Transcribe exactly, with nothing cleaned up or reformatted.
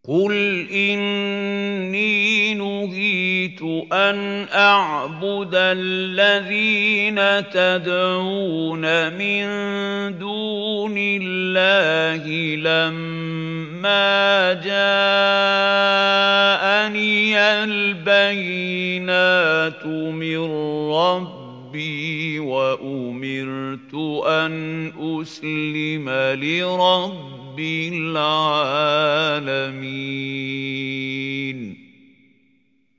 قُلْ إِنِّي نُهِيتُ أَنْ أَعْبُدَ الَّذِينَ تَدْعُونَ مِن دُونِ اللَّهِ لَمَّا جَاءَنِيَ الْبَيِّنَاتُ مِن رَّبِّي وَأُمِرْتُ أَنْ أُسْلِمَ لِرَبِّ الْعَالَمِينَ